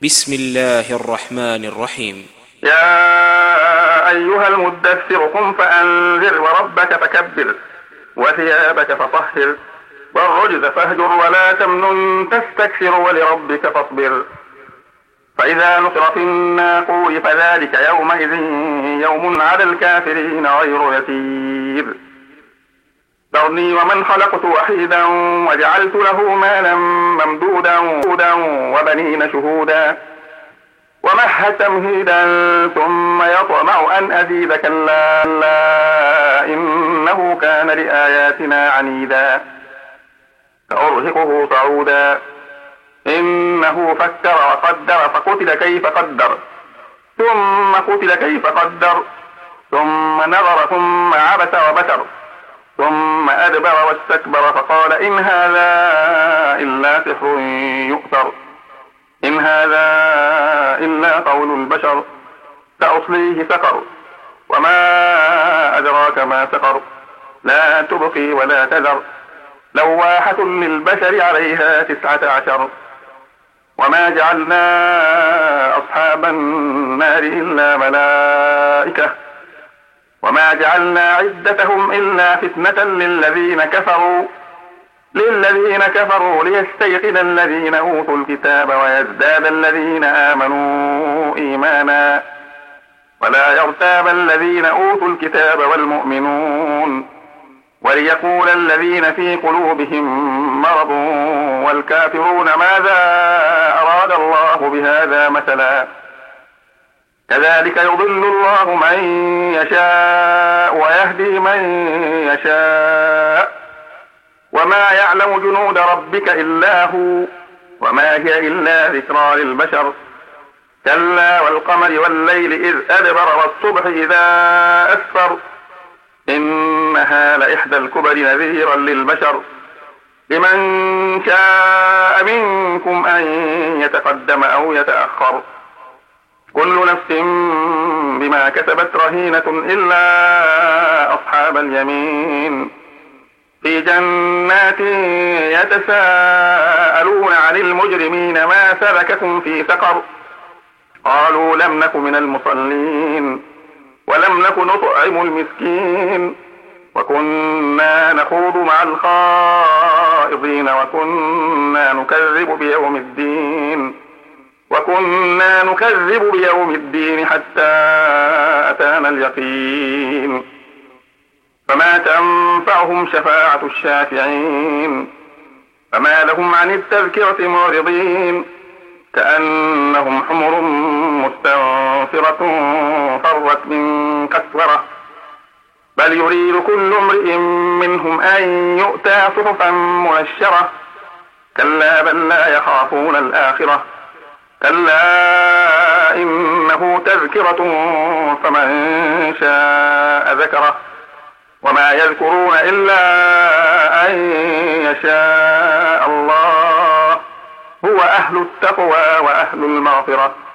بسم الله الرحمن الرحيم. يا أيها المدثر قم فأنذر وربك فكبر وثيابك فطهر والرجز فاهجر ولا تمنن تستكثر ولربك فاصبر فإذا نقر في الناقور فذلك يومئذ يوم على الكافرين غير يسير ذرني ومن خلقت وحيدا وجعلت له مالا ممدودا وبنين شهودا ومهدت تمهيدا ثم يطمع أن أزيد كلا إنه كان لآياتنا عنيدا سأرهقه صعودا إنه فكر وقدر فقتل كيف قدر ثم قتل كيف قدر ثم نظر ثم عبس وبسر ثم أدبر واستكبر فقال إن هذا إلا سحر يؤثر إن هذا إلا قول البشر سأصليه سقر وما أدراك ما سقر لا تبقي ولا تذر لواحة للبشر عليها 19 وما جعلنا أصحاب النار إلا ملائكة وما جعلنا عدتهم إلا فتنة للذين كفروا ليستيقن الذين أوتوا الكتاب ويزداد الذين آمنوا إيمانا ولا يرتاب الذين أوتوا الكتاب والمؤمنون وليقول الذين في قلوبهم مرض والكافرون ماذا أراد الله بهذا مثلا كذلك يضل الله من يشاء ويهدي من يشاء وما يعلم جنود ربك إلا هو وما هي إلا ذكرى للبشر كلا والقمر والليل إذ أدبر والصبح إذا أسفر إنها لإحدى الكبر نذيرا للبشر لمن شاء منكم أن يتقدم أو يتأخر كل نفس بما كسبت رهينة إلا أصحاب اليمين في جنات يتساءلون عن المجرمين ما سلككم في سقر قالوا لم نك من المصلين ولم نك نطعم المسكين وكنا نخوض مع الخائضين وكنا نكذب بيوم الدين حتى أتانا اليقين فما تنفعهم شفاعة الشافعين فما لهم عن التذكرة معرضين كأنهم حمر مستنفرة فرت من قسورة بل يريد كل امرئ منهم أن يؤتى صحفا منشرة كلا بل لا يخافون الآخرة كلا إنه تذكرة فمن شاء ذكره وما يذكرون إلا أن يشاء الله هو أهل التقوى وأهل المغفرة